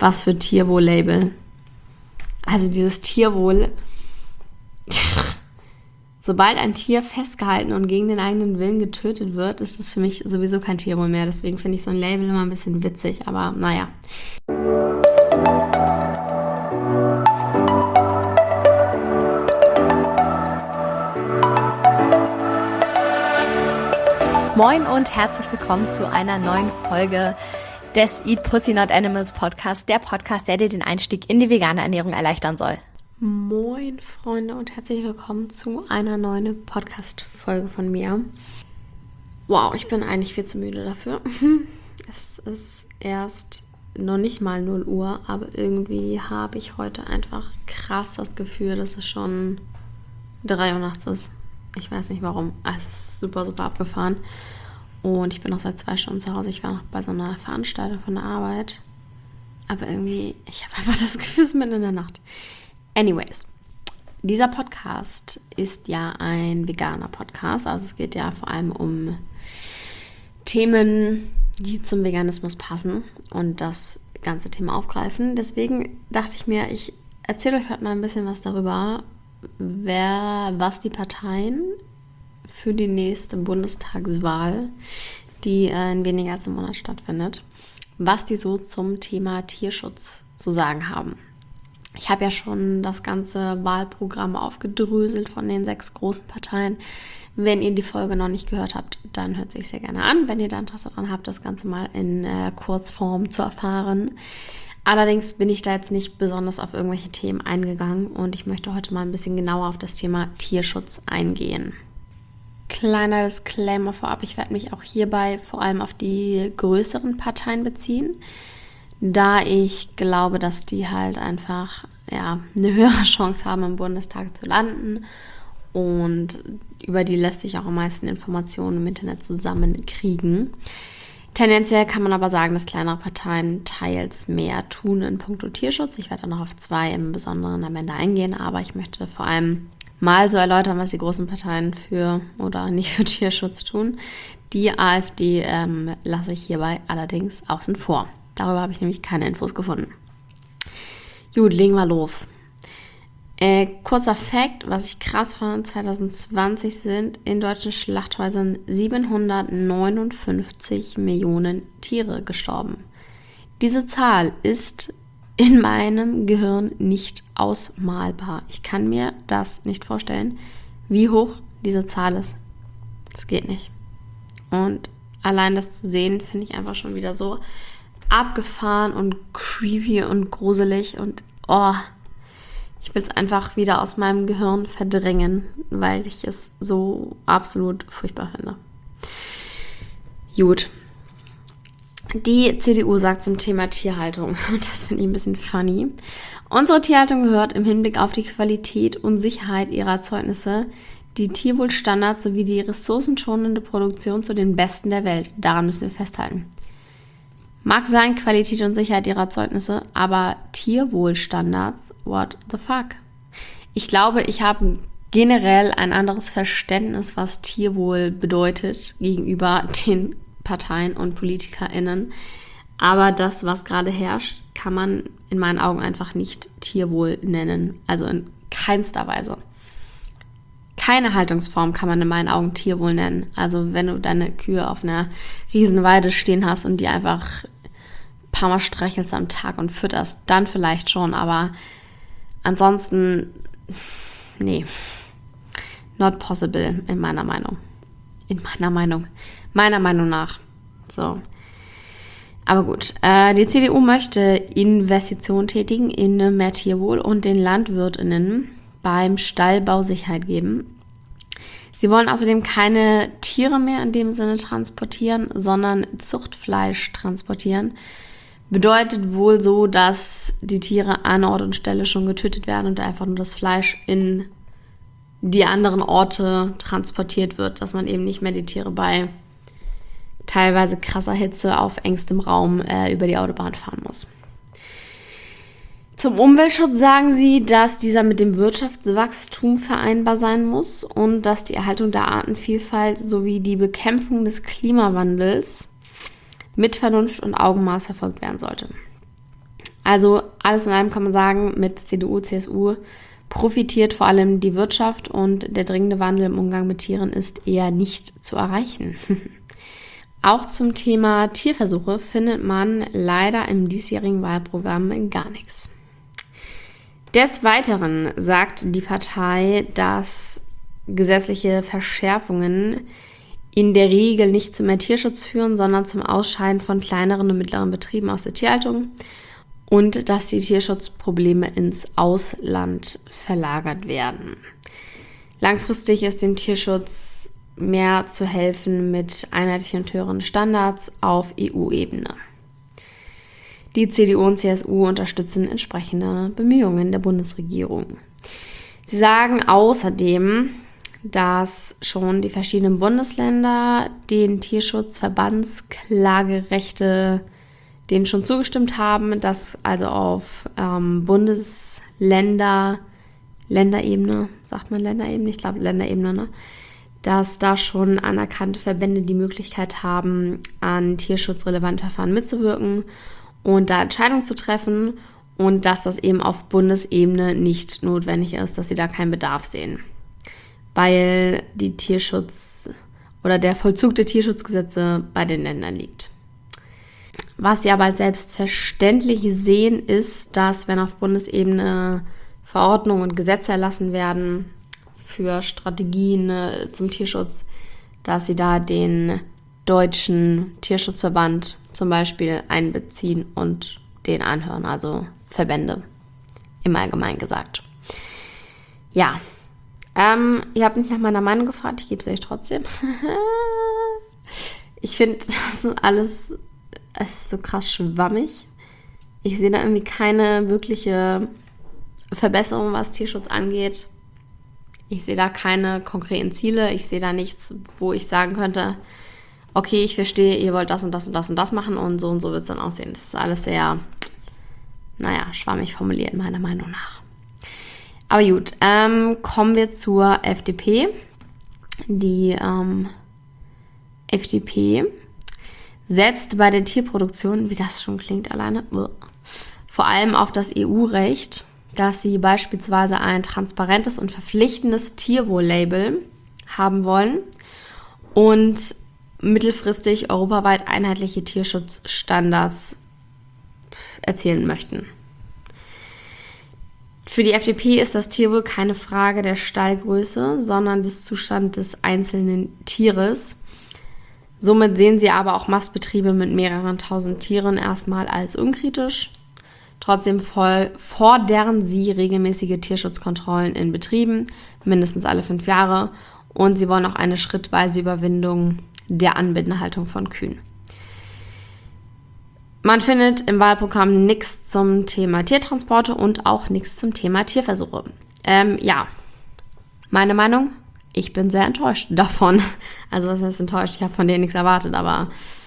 Was für Tierwohl-Label. Also dieses Tierwohl. Sobald ein Tier festgehalten und gegen den eigenen Willen getötet wird, ist es für mich sowieso kein Tierwohl mehr. Deswegen finde ich so ein Label immer ein bisschen witzig, aber naja. Moin und herzlich willkommen zu einer neuen Folge des Eat Pussy Not Animals Podcast, der Podcast, der dir den Einstieg in die vegane Ernährung erleichtern soll. Moin Freunde und herzlich willkommen zu einer neuen Podcast-Folge von mir. Wow, ich bin eigentlich viel zu müde dafür. Es ist erst noch nicht mal 0 Uhr, aber irgendwie habe ich heute einfach krass das Gefühl, dass es schon 3 Uhr nachts ist. Ich weiß nicht warum. Es ist super, super abgefahren. Und ich bin noch seit 2 Stunden zu Hause. Ich war noch bei so einer Veranstaltung von der Arbeit. Aber irgendwie, ich habe einfach das Gefühl, es ist mitten in der Nacht. Anyways, dieser Podcast ist ja ein veganer Podcast. Also es geht ja vor allem um Themen, die zum Veganismus passen und das ganze Thema aufgreifen. Deswegen dachte ich mir, ich erzähle euch heute mal ein bisschen was darüber, was die Parteien für die nächste Bundestagswahl, die in weniger als einem Monat stattfindet, was die so zum Thema Tierschutz zu sagen haben. Ich habe ja schon das ganze Wahlprogramm aufgedröselt von den 6 großen Parteien. Wenn ihr die Folge noch nicht gehört habt, dann hört sich sehr gerne an, wenn ihr da Interesse daran habt, das Ganze mal in Kurzform zu erfahren. Allerdings bin ich da jetzt nicht besonders auf irgendwelche Themen eingegangen und ich möchte heute mal ein bisschen genauer auf das Thema Tierschutz eingehen. Kleiner Disclaimer vorab, ich werde mich auch hierbei vor allem auf die größeren Parteien beziehen, da ich glaube, dass die halt einfach eine höhere Chance haben, im Bundestag zu landen und über die lässt sich auch am meisten Informationen im Internet zusammenkriegen. Tendenziell kann man aber sagen, dass kleinere Parteien teils mehr tun in puncto Tierschutz. Ich werde dann noch auf 2 im Besonderen am Ende eingehen, aber ich möchte vor allem mal so erläutern, was die großen Parteien für oder nicht für Tierschutz tun. Die AfD lasse ich hierbei allerdings außen vor. Darüber habe ich nämlich keine Infos gefunden. Gut, legen wir los. Kurzer Fact, was ich krass fand, 2020 sind in deutschen Schlachthäusern 759 Millionen Tiere gestorben. Diese Zahl ist in meinem Gehirn nicht ausmalbar. Ich kann mir das nicht vorstellen, wie hoch diese Zahl ist. Das geht nicht. Und allein das zu sehen, finde ich einfach schon wieder so abgefahren und creepy und gruselig und ich will es einfach wieder aus meinem Gehirn verdrängen, weil ich es so absolut furchtbar finde. Gut. Die CDU sagt zum Thema Tierhaltung, und das finde ich ein bisschen funny, unsere Tierhaltung gehört im Hinblick auf die Qualität und Sicherheit ihrer Erzeugnisse, die Tierwohlstandards sowie die ressourcenschonende Produktion zu den besten der Welt. Daran müssen wir festhalten. Mag sein, Qualität und Sicherheit ihrer Erzeugnisse, aber Tierwohlstandards, what the fuck? Ich glaube, ich habe generell ein anderes Verständnis, was Tierwohl bedeutet gegenüber den Parteien und PolitikerInnen. Aber das, was gerade herrscht, kann man in meinen Augen einfach nicht Tierwohl nennen. Also in keinster Weise. Keine Haltungsform kann man in meinen Augen Tierwohl nennen. Also wenn du deine Kühe auf einer Riesenweide stehen hast und die einfach ein paar Mal streichelst am Tag und fütterst, dann vielleicht schon, aber ansonsten, nee, not possible in meiner Meinung. Meiner Meinung nach. So. Aber gut, die CDU möchte Investitionen tätigen in mehr Tierwohl und den LandwirtInnen beim Stallbau Sicherheit geben. Sie wollen außerdem keine Tiere mehr in dem Sinne transportieren, sondern Zuchtfleisch transportieren. Bedeutet wohl so, dass die Tiere an Ort und Stelle schon getötet werden und einfach nur das Fleisch in die anderen Orte transportiert wird, dass man eben nicht mehr die Tiere bei teilweise krasser Hitze auf engstem Raum über die Autobahn fahren muss. Zum Umweltschutz sagen sie, dass dieser mit dem Wirtschaftswachstum vereinbar sein muss und dass die Erhaltung der Artenvielfalt sowie die Bekämpfung des Klimawandels mit Vernunft und Augenmaß verfolgt werden sollte. Also alles in allem kann man sagen, mit CDU, CSU profitiert vor allem die Wirtschaft und der dringende Wandel im Umgang mit Tieren ist eher nicht zu erreichen. Auch zum Thema Tierversuche findet man leider im diesjährigen Wahlprogramm gar nichts. Des Weiteren sagt die Partei, dass gesetzliche Verschärfungen in der Regel nicht zu mehr Tierschutz führen, sondern zum Ausscheiden von kleineren und mittleren Betrieben aus der Tierhaltung und dass die Tierschutzprobleme ins Ausland verlagert werden. Langfristig ist dem Tierschutz mehr zu helfen mit einheitlichen und höheren Standards auf EU-Ebene. Die CDU und CSU unterstützen entsprechende Bemühungen der Bundesregierung. Sie sagen außerdem, dass schon die verschiedenen Bundesländer den Tierschutzverbandsklagerechte denen schon zugestimmt haben, dass also auf Länderebene, sagt man Länderebene? Ich glaube Länderebene, ne? Dass da schon anerkannte Verbände die Möglichkeit haben, an tierschutzrelevanten Verfahren mitzuwirken und da Entscheidungen zu treffen und dass das eben auf Bundesebene nicht notwendig ist, dass sie da keinen Bedarf sehen. Weil die Tierschutz oder der Vollzug der Tierschutzgesetze bei den Ländern liegt. Was sie aber als selbstverständlich sehen, ist, dass wenn auf Bundesebene Verordnungen und Gesetze erlassen werden für Strategien zum Tierschutz, dass sie da den deutschen Tierschutzverband zum Beispiel einbeziehen und den anhören, also Verbände im Allgemeinen gesagt. Ja, ihr habt nicht nach meiner Meinung gefragt, ich gebe es euch trotzdem. Ich finde, das ist alles, es ist so krass schwammig. Ich sehe da irgendwie keine wirkliche Verbesserung, was Tierschutz angeht. Ich sehe da keine konkreten Ziele. Ich sehe da nichts, wo ich sagen könnte, okay, ich verstehe, ihr wollt das und das und das und das machen und so wird es dann aussehen. Das ist alles sehr, schwammig formuliert, meiner Meinung nach. Aber gut, kommen wir zur FDP. Die FDP setzt bei der Tierproduktion, wie das schon klingt alleine, vor allem auf das EU-Recht, dass sie beispielsweise ein transparentes und verpflichtendes Tierwohl-Label haben wollen und mittelfristig europaweit einheitliche Tierschutzstandards erzielen möchten. Für die FDP ist das Tierwohl keine Frage der Stallgröße, sondern des Zustands des einzelnen Tieres. Somit sehen sie aber auch Mastbetriebe mit mehreren tausend Tieren erstmal als unkritisch. Trotzdem fordern sie regelmäßige Tierschutzkontrollen in Betrieben, mindestens alle 5 Jahre. Und sie wollen auch eine schrittweise Überwindung der Anbindehaltung von Kühen. Man findet im Wahlprogramm nichts zum Thema Tiertransporte und auch nichts zum Thema Tierversuche. Meine Meinung? Ich bin sehr enttäuscht davon. Also was heißt enttäuscht? Ich habe von denen nichts erwartet, aber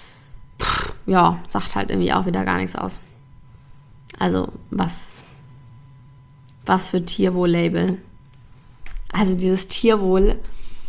sagt halt irgendwie auch wieder gar nichts aus. Also was für Tierwohl-Label. Also dieses Tierwohl.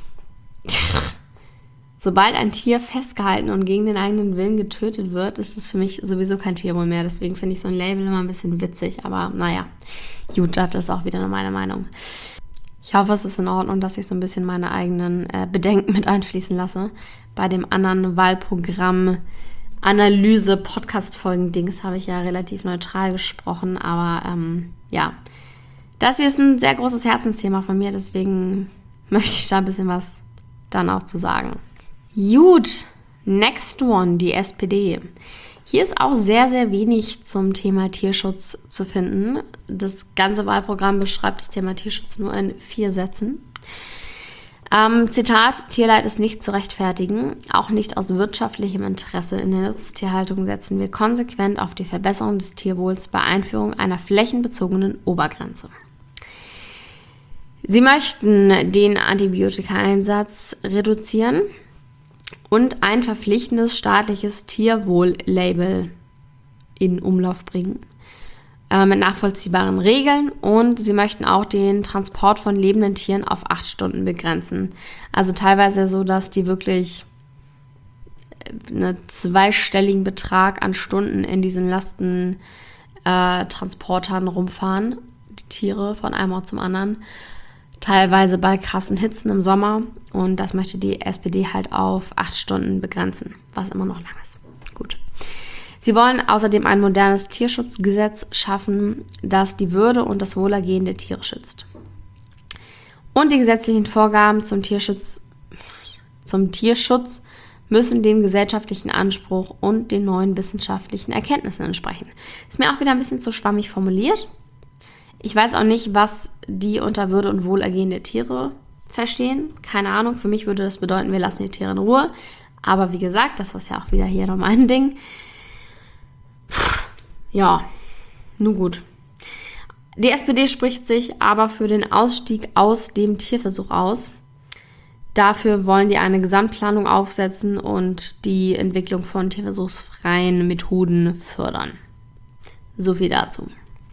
Sobald ein Tier festgehalten und gegen den eigenen Willen getötet wird, ist es für mich sowieso kein Tierwohl mehr. Deswegen finde ich so ein Label immer ein bisschen witzig. Aber gut, das ist auch wieder nur meine Meinung. Ich hoffe, es ist in Ordnung, dass ich so ein bisschen meine eigenen Bedenken mit einfließen lasse. Bei dem anderen Wahlprogramm Analyse-Podcast-Folgen-Dings habe ich ja relativ neutral gesprochen. Aber das hier ist ein sehr großes Herzensthema von mir. Deswegen möchte ich da ein bisschen was dann auch zu sagen. Gut, next one, die SPD. Hier ist auch sehr, sehr wenig zum Thema Tierschutz zu finden. Das ganze Wahlprogramm beschreibt das Thema Tierschutz nur in 4 Sätzen. Zitat, Tierleid ist nicht zu rechtfertigen, auch nicht aus wirtschaftlichem Interesse. In der Nutztierhaltung setzen wir konsequent auf die Verbesserung des Tierwohls bei Einführung einer flächenbezogenen Obergrenze. Sie möchten den Antibiotikaeinsatz reduzieren und ein verpflichtendes staatliches Tierwohl-Label in Umlauf bringen mit nachvollziehbaren Regeln, und sie möchten auch den Transport von lebenden Tieren auf 8 Stunden begrenzen. Also teilweise so, dass die wirklich einen 2-stelligen Betrag an Stunden in diesen Lasten Transportern rumfahren, die Tiere von einem Ort zum anderen, teilweise bei krassen Hitzen im Sommer. Und das möchte die SPD halt auf 8 Stunden begrenzen, was immer noch lang ist. Gut. Sie wollen außerdem ein modernes Tierschutzgesetz schaffen, das die Würde und das Wohlergehen der Tiere schützt. Und die gesetzlichen Vorgaben zum Tierschutz müssen dem gesellschaftlichen Anspruch und den neuen wissenschaftlichen Erkenntnissen entsprechen. Ist mir auch wieder ein bisschen zu schwammig formuliert. Ich weiß auch nicht, was die unter Würde und Wohlergehen der Tiere verstehen. Keine Ahnung, für mich würde das bedeuten, wir lassen die Tiere in Ruhe. Aber wie gesagt, das ist ja auch wieder hier noch mein Ding. Ja, nun gut. Die SPD spricht sich aber für den Ausstieg aus dem Tierversuch aus. Dafür wollen die eine Gesamtplanung aufsetzen und die Entwicklung von tierversuchsfreien Methoden fördern. So viel dazu.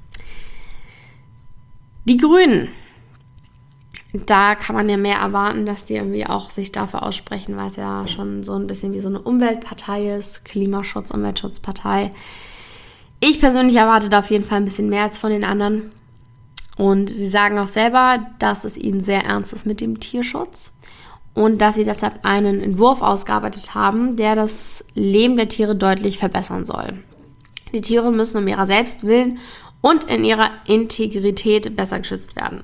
Die Grünen. Da kann man ja mehr erwarten, dass die irgendwie auch sich dafür aussprechen, weil es ja schon so ein bisschen wie so eine Umweltpartei ist, Klimaschutz, Umweltschutzpartei. Ich persönlich erwarte da auf jeden Fall ein bisschen mehr als von den anderen. Und sie sagen auch selber, dass es ihnen sehr ernst ist mit dem Tierschutz und dass sie deshalb einen Entwurf ausgearbeitet haben, der das Leben der Tiere deutlich verbessern soll. Die Tiere müssen um ihrer selbst willen und in ihrer Integrität besser geschützt werden.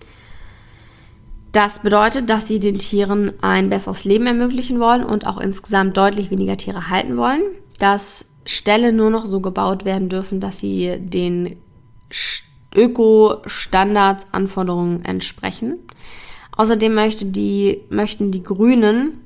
Das bedeutet, dass sie den Tieren ein besseres Leben ermöglichen wollen und auch insgesamt deutlich weniger Tiere halten wollen. Dass Ställe nur noch so gebaut werden dürfen, dass sie den Ökostandards, Anforderungen entsprechen. Außerdem möchten die Grünen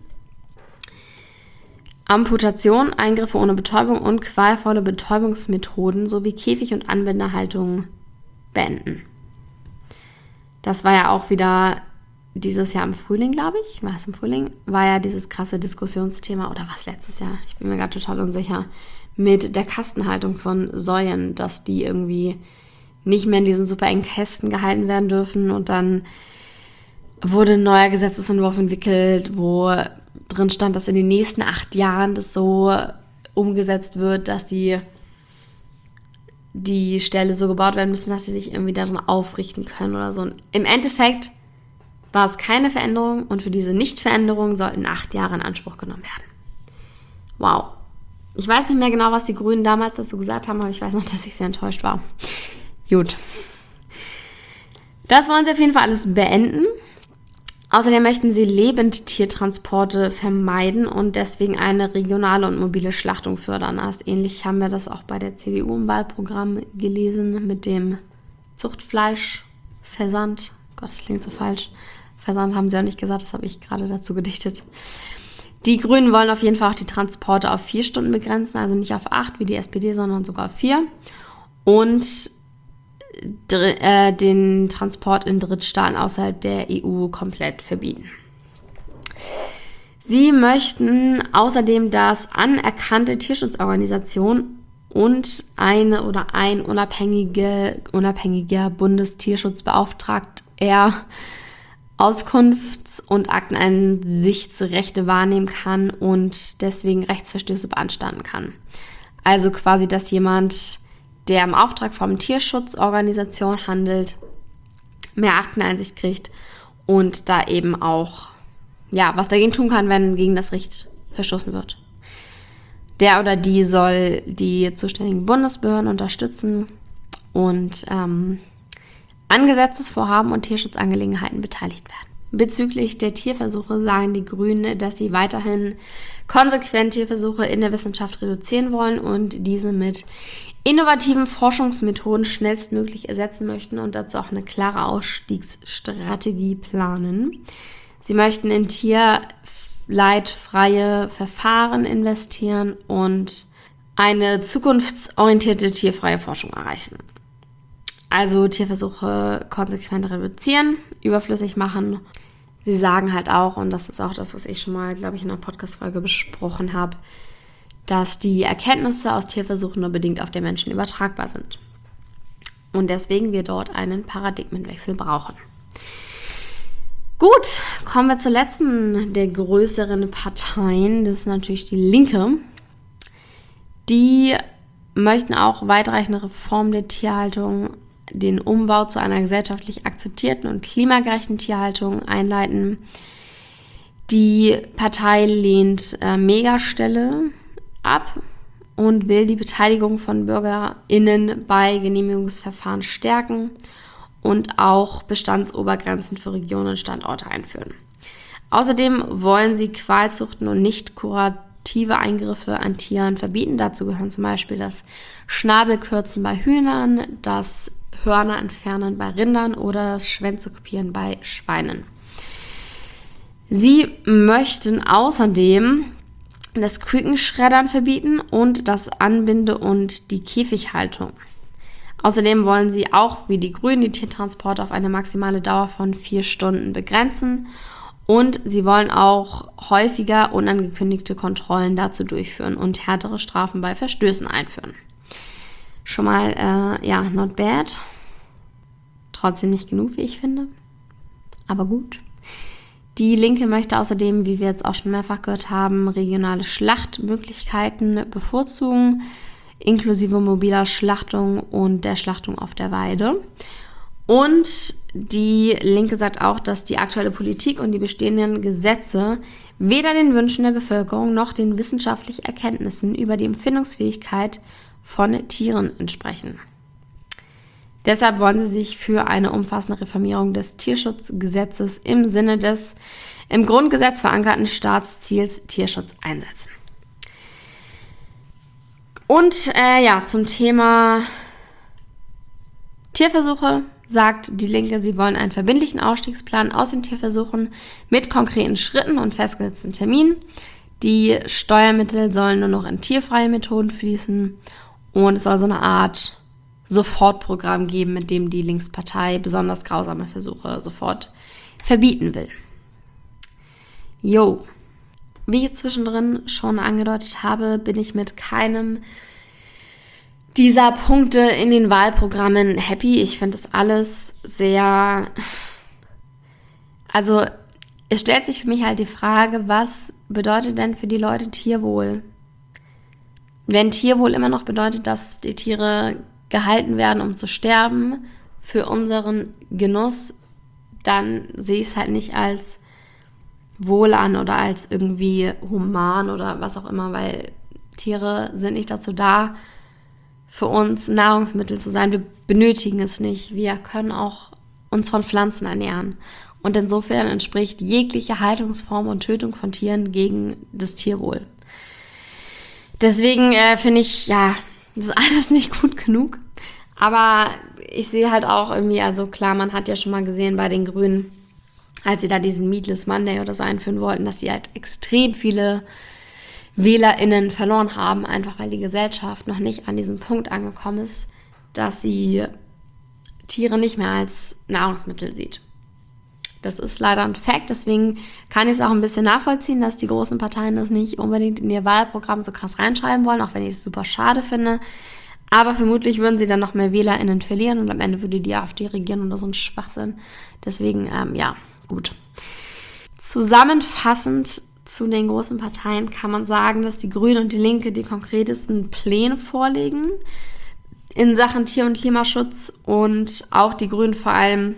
Amputation, Eingriffe ohne Betäubung und qualvolle Betäubungsmethoden sowie Käfig- und Anbindehaltung beenden. Das war ja auch wieder dieses Jahr im Frühling, glaube ich. War es im Frühling? War ja dieses krasse Diskussionsthema, oder was letztes Jahr? Ich bin mir gerade total unsicher. Mit der Kastenhaltung von Säuen, dass die irgendwie nicht mehr in diesen super engen Kästen gehalten werden dürfen. Und dann wurde ein neuer Gesetzesentwurf entwickelt, wo drin stand, dass in den nächsten 8 Jahren das so umgesetzt wird, dass die Ställe so gebaut werden müssen, dass sie sich irgendwie darin aufrichten können oder so. Und im Endeffekt war es keine Veränderung und für diese Nichtveränderung sollten 8 Jahre in Anspruch genommen werden. Wow. Ich weiß nicht mehr genau, was die Grünen damals dazu gesagt haben, aber ich weiß noch, dass ich sehr enttäuscht war. Gut. Das wollen sie auf jeden Fall alles beenden. Außerdem möchten sie Lebendtiertransporte vermeiden und deswegen eine regionale und mobile Schlachtung fördern. Also ähnlich haben wir das auch bei der CDU im Wahlprogramm gelesen mit dem Zuchtfleischversand. Gott, das klingt so falsch. Versand haben sie auch nicht gesagt, das habe ich gerade dazu gedichtet. Die Grünen wollen auf jeden Fall auch die Transporte auf 4 Stunden begrenzen, also nicht auf 8 wie die SPD, sondern sogar auf 4. Und den Transport in Drittstaaten außerhalb der EU komplett verbieten. Sie möchten außerdem, dass anerkannte Tierschutzorganisationen und ein unabhängiger Bundestierschutzbeauftragter Auskunfts- und Akteneingichtsrechte wahrnehmen kann und deswegen Rechtsverstöße beanstanden kann. Also quasi, dass jemand, der im Auftrag von Tierschutzorganisation handelt, mehr Akteneinsicht kriegt und da eben auch was dagegen tun kann, wenn gegen das Recht verstoßen wird. Der oder die soll die zuständigen Bundesbehörden unterstützen und an Gesetzesvorhaben und Tierschutzangelegenheiten beteiligt werden. Bezüglich der Tierversuche sagen die Grünen, dass sie weiterhin konsequent Tierversuche in der Wissenschaft reduzieren wollen und diese mit innovativen Forschungsmethoden schnellstmöglich ersetzen möchten und dazu auch eine klare Ausstiegsstrategie planen. Sie möchten in tierleidfreie Verfahren investieren und eine zukunftsorientierte tierfreie Forschung erreichen. Also Tierversuche konsequent reduzieren, überflüssig machen. Sie sagen halt auch, und das ist auch das, was ich schon mal, glaube ich, in einer Podcast-Folge besprochen habe, dass die Erkenntnisse aus Tierversuchen nur bedingt auf den Menschen übertragbar sind. Und deswegen wir dort einen Paradigmenwechsel brauchen. Gut, kommen wir zur letzten der größeren Parteien. Das ist natürlich die Linke. Die möchten auch weitreichende Reformen der Tierhaltung, den Umbau zu einer gesellschaftlich akzeptierten und klimagerechten Tierhaltung einleiten. Die Partei lehnt Megaställe ab und will die Beteiligung von BürgerInnen bei Genehmigungsverfahren stärken und auch Bestandsobergrenzen für Regionen und Standorte einführen. Außerdem wollen sie Qualzuchten und nicht kurative Eingriffe an Tieren verbieten. Dazu gehören zum Beispiel das Schnabelkürzen bei Hühnern, das Hörner entfernen bei Rindern oder das Schwänze kopieren bei Schweinen. Sie möchten außerdem das Kükenschreddern verbieten und das Anbinde- und die Käfighaltung. Außerdem wollen sie auch, wie die Grünen, die Tiertransporte auf eine maximale Dauer von 4 Stunden begrenzen und sie wollen auch häufiger unangekündigte Kontrollen dazu durchführen und härtere Strafen bei Verstößen einführen. Schon mal, not bad. Trotzdem nicht genug, wie ich finde. Aber gut. Die Linke möchte außerdem, wie wir jetzt auch schon mehrfach gehört haben, regionale Schlachtmöglichkeiten bevorzugen, inklusive mobiler Schlachtung und der Schlachtung auf der Weide. Und die Linke sagt auch, dass die aktuelle Politik und die bestehenden Gesetze weder den Wünschen der Bevölkerung noch den wissenschaftlichen Erkenntnissen über die Empfindungsfähigkeit von Tieren entsprechen. Deshalb wollen sie sich für eine umfassende Reformierung des Tierschutzgesetzes im Sinne des im Grundgesetz verankerten Staatsziels Tierschutz einsetzen. Und zum Thema Tierversuche sagt die Linke, sie wollen einen verbindlichen Ausstiegsplan aus den Tierversuchen mit konkreten Schritten und festgesetzten Terminen. Die Steuermittel sollen nur noch in tierfreie Methoden fließen und es soll so eine Art Sofortprogramm geben, mit dem die Linkspartei besonders grausame Versuche sofort verbieten will. Wie ich jetzt zwischendrin schon angedeutet habe, bin ich mit keinem dieser Punkte in den Wahlprogrammen happy. Ich finde das alles sehr... Also es stellt sich für mich halt die Frage, was bedeutet denn für die Leute Tierwohl? Wenn Tierwohl immer noch bedeutet, dass die Tiere gehalten werden, um zu sterben, für unseren Genuss, dann sehe ich es halt nicht als wohl an oder als irgendwie human oder was auch immer, weil Tiere sind nicht dazu da, für uns Nahrungsmittel zu sein. Wir benötigen es nicht. Wir können auch uns von Pflanzen ernähren. Und insofern entspricht jegliche Haltungsform und Tötung von Tieren gegen das Tierwohl. Deswegen finde ich, das ist alles nicht gut genug. Aber ich sehe halt auch irgendwie, also klar, man hat ja schon mal gesehen bei den Grünen, als sie da diesen Meatless Monday oder so einführen wollten, dass sie halt extrem viele WählerInnen verloren haben, einfach weil die Gesellschaft noch nicht an diesem Punkt angekommen ist, dass sie Tiere nicht mehr als Nahrungsmittel sieht. Das ist leider ein Fakt, deswegen kann ich es auch ein bisschen nachvollziehen, dass die großen Parteien das nicht unbedingt in ihr Wahlprogramm so krass reinschreiben wollen, auch wenn ich es super schade finde. Aber vermutlich würden sie dann noch mehr WählerInnen verlieren und am Ende würde die AfD regieren oder so ein Schwachsinn. Deswegen, gut. Zusammenfassend zu den großen Parteien kann man sagen, dass die Grünen und die Linke die konkretesten Pläne vorlegen in Sachen Tier- und Klimaschutz und auch die Grünen vor allem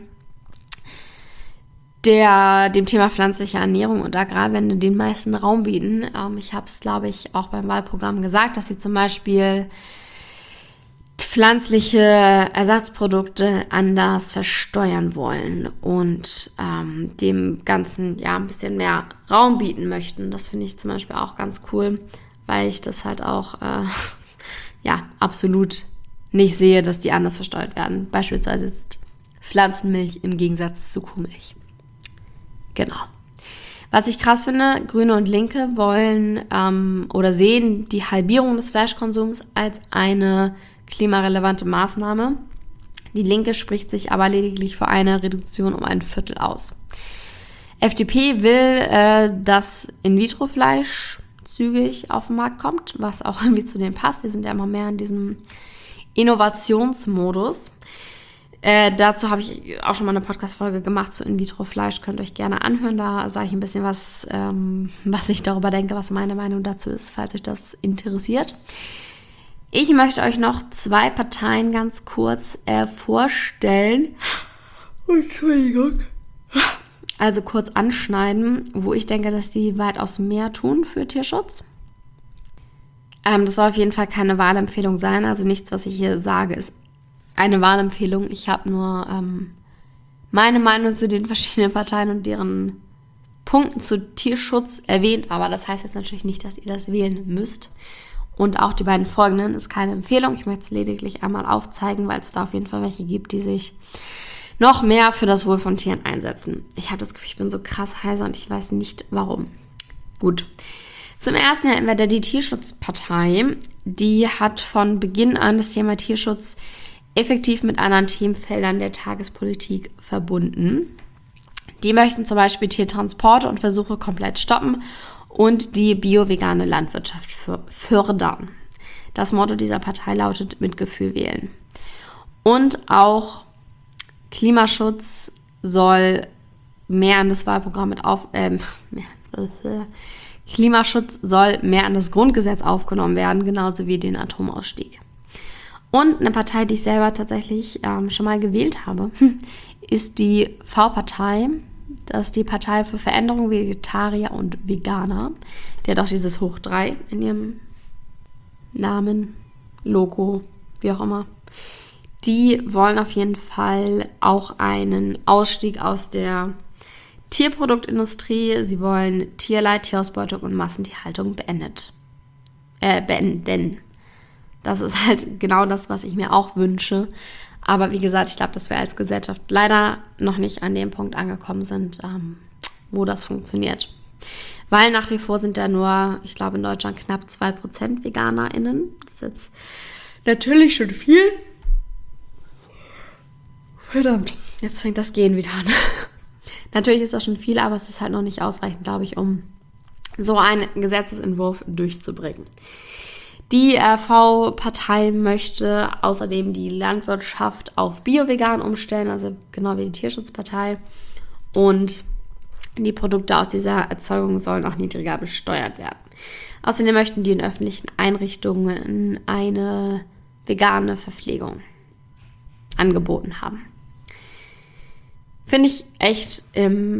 dem Thema pflanzliche Ernährung und Agrarwende den meisten Raum bieten. Ich habe es, glaube ich, auch beim Wahlprogramm gesagt, dass sie zum Beispiel pflanzliche Ersatzprodukte anders versteuern wollen und dem Ganzen ein bisschen mehr Raum bieten möchten. Das finde ich zum Beispiel auch ganz cool, weil ich das halt auch absolut nicht sehe, dass die anders versteuert werden. Beispielsweise jetzt Pflanzenmilch im Gegensatz zu Kuhmilch. Genau. Was ich krass finde, Grüne und Linke wollen oder sehen die Halbierung des Fleischkonsums als eine klimarelevante Maßnahme. Die Linke spricht sich aber lediglich für eine Reduktion um 1/4 aus. FDP will, dass In-vitro-Fleisch zügig auf den Markt kommt, was auch irgendwie zu denen passt. Die sind ja immer mehr in diesem Innovationsmodus. Dazu habe ich auch schon mal eine Podcast-Folge gemacht zu In-vitro-Fleisch. Könnt ihr euch gerne anhören. Da sage ich ein bisschen was ich darüber denke, was meine Meinung dazu ist, falls euch das interessiert. Ich möchte euch noch 2 Parteien ganz kurz vorstellen. Entschuldigung. Also kurz anschneiden, wo ich denke, dass die weitaus mehr tun für Tierschutz. Das soll auf jeden Fall keine Wahlempfehlung sein. Also nichts, was ich hier sage, ist eine Wahlempfehlung. Ich habe nur meine Meinung zu den verschiedenen Parteien und deren Punkten zu Tierschutz erwähnt. Aber das heißt jetzt natürlich nicht, dass ihr das wählen müsst. Und auch die beiden folgenden ist keine Empfehlung. Ich möchte es lediglich einmal aufzeigen, weil es da auf jeden Fall welche gibt, die sich noch mehr für das Wohl von Tieren einsetzen. Ich habe das Gefühl, ich bin so krass heiser und ich weiß nicht, warum. Gut. Zum ersten hätten wir da die Tierschutzpartei. Die hat von Beginn an das Thema Tierschutz effektiv mit anderen Themenfeldern der Tagespolitik verbunden. Die möchten zum Beispiel Tiertransporte und Versuche komplett stoppen und die bio-vegane Landwirtschaft fördern. Das Motto dieser Partei lautet Mitgefühl wählen. Und auch Klimaschutz soll mehr an das Wahlprogramm Klimaschutz soll mehr an das Grundgesetz aufgenommen werden, genauso wie den Atomausstieg. Und eine Partei, die ich selber tatsächlich schon mal gewählt habe, ist die V-Partei. Das ist die Partei für Veränderung, Vegetarier und Veganer. Die hat auch dieses Hoch 3 in ihrem Namen, Logo, wie auch immer. Die wollen auf jeden Fall auch einen Ausstieg aus der Tierproduktindustrie. Sie wollen Tierleid, Tierausbeutung und Massentierhaltung beenden. Das ist halt genau das, was ich mir auch wünsche. Aber wie gesagt, ich glaube, dass wir als Gesellschaft leider noch nicht an dem Punkt angekommen sind, wo das funktioniert. Weil nach wie vor sind da nur, ich glaube in Deutschland knapp 2% VeganerInnen. Das ist jetzt natürlich schon viel. Verdammt, jetzt fängt das Gehen wieder an. Natürlich ist das schon viel, aber es ist halt noch nicht ausreichend, glaube ich, um so einen Gesetzesentwurf durchzubringen. Die V-Partei möchte außerdem die Landwirtschaft auf bio-vegan umstellen, also genau wie die Tierschutzpartei. Und die Produkte aus dieser Erzeugung sollen auch niedriger besteuert werden. Außerdem möchten die in öffentlichen Einrichtungen eine vegane Verpflegung angeboten haben. Finde ich echt im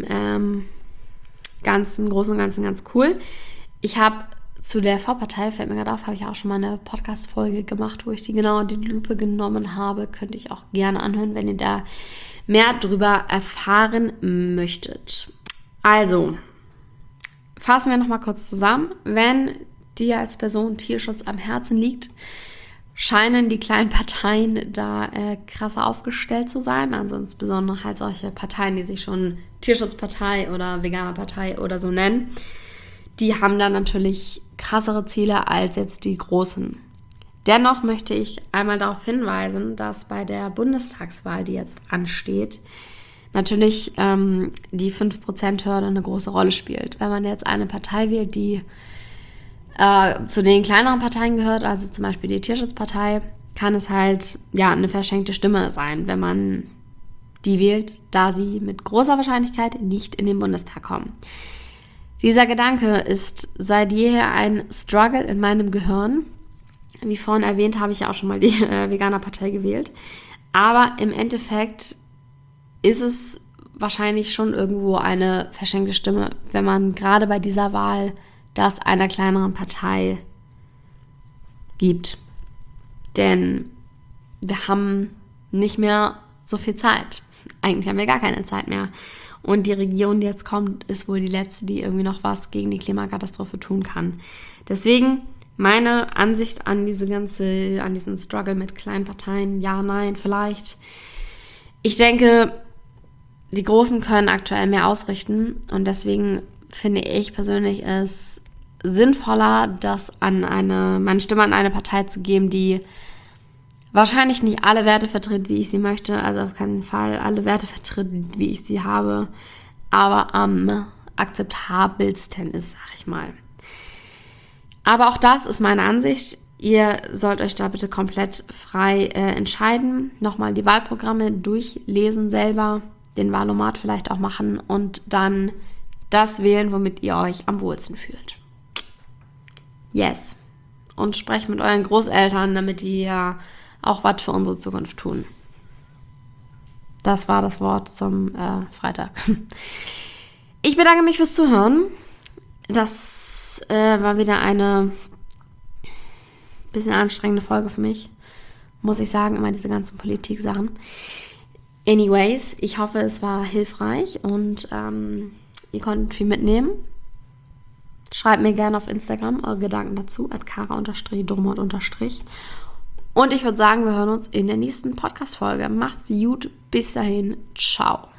Großen und Ganzen ganz cool. Ich habe zu der V-Partei, fällt mir gerade auf, habe ich auch schon mal eine Podcast-Folge gemacht, wo ich die genau in die Lupe genommen habe. Könnte ich auch gerne anhören, wenn ihr da mehr drüber erfahren möchtet. Also, fassen wir nochmal kurz zusammen. Wenn dir als Person Tierschutz am Herzen liegt, scheinen die kleinen Parteien da krasser aufgestellt zu sein. Also insbesondere halt solche Parteien, die sich schon Tierschutzpartei oder Veganerpartei oder so nennen. Die haben dann natürlich krassere Ziele als jetzt die großen. Dennoch möchte ich einmal darauf hinweisen, dass bei der Bundestagswahl, die jetzt ansteht, natürlich die 5%-Hürde eine große Rolle spielt. Wenn man jetzt eine Partei wählt, die zu den kleineren Parteien gehört, also zum Beispiel die Tierschutzpartei, kann es halt eine verschenkte Stimme sein, wenn man die wählt, da sie mit großer Wahrscheinlichkeit nicht in den Bundestag kommen. Dieser Gedanke ist seit jeher ein Struggle in meinem Gehirn. Wie vorhin erwähnt, habe ich ja auch schon mal die Veganerpartei gewählt. Aber im Endeffekt ist es wahrscheinlich schon irgendwo eine verschenkte Stimme, wenn man gerade bei dieser Wahl das einer kleineren Partei gibt. Denn wir haben nicht mehr so viel Zeit. Eigentlich haben wir gar keine Zeit mehr. Und die Regierung, die jetzt kommt, ist wohl die letzte, die irgendwie noch was gegen die Klimakatastrophe tun kann. Deswegen meine Ansicht an diesen Struggle mit kleinen Parteien, ja, nein, vielleicht. Ich denke, die Großen können aktuell mehr ausrichten und deswegen finde ich persönlich es sinnvoller, meine Stimme an eine Partei zu geben, die wahrscheinlich nicht alle Werte vertritt, wie ich sie möchte, also auf keinen Fall alle Werte vertritt, wie ich sie habe, aber am akzeptabelsten ist, sag ich mal. Aber auch das ist meine Ansicht. Ihr sollt euch da bitte komplett frei entscheiden. Nochmal die Wahlprogramme durchlesen selber, den Wahlomat vielleicht auch machen und dann das wählen, womit ihr euch am wohlsten fühlt. Yes. und sprecht mit euren Großeltern, damit die ja auch was für unsere Zukunft tun. Das war das Wort zum Freitag. Ich bedanke mich fürs Zuhören. Das war wieder eine bisschen anstrengende Folge für mich. Muss ich sagen, immer diese ganzen Politik-Sachen. Anyways, ich hoffe, es war hilfreich und ihr konntet viel mitnehmen. Schreibt mir gerne auf Instagram eure Gedanken dazu, @kara_domot_. Und ich würde sagen, wir hören uns in der nächsten Podcast-Folge. Macht's gut, bis dahin, ciao.